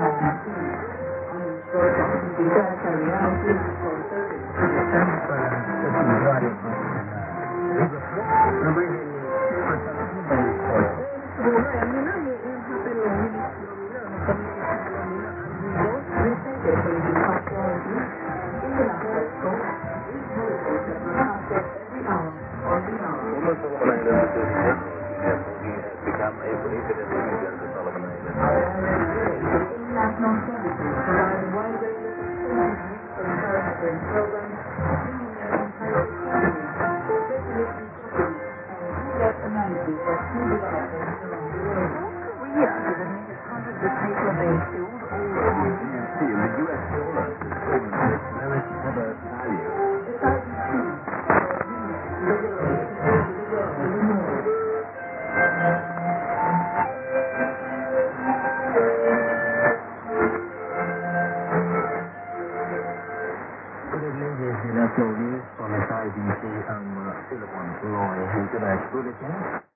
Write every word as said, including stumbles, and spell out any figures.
Sempre para utilizar no Woman Solomon Islands is in general, she has become a prohibited individual to Solomon Islands. Good evening, this is the National News from S I B C. I'm uh, Philip on Roy. Good night. Good evening.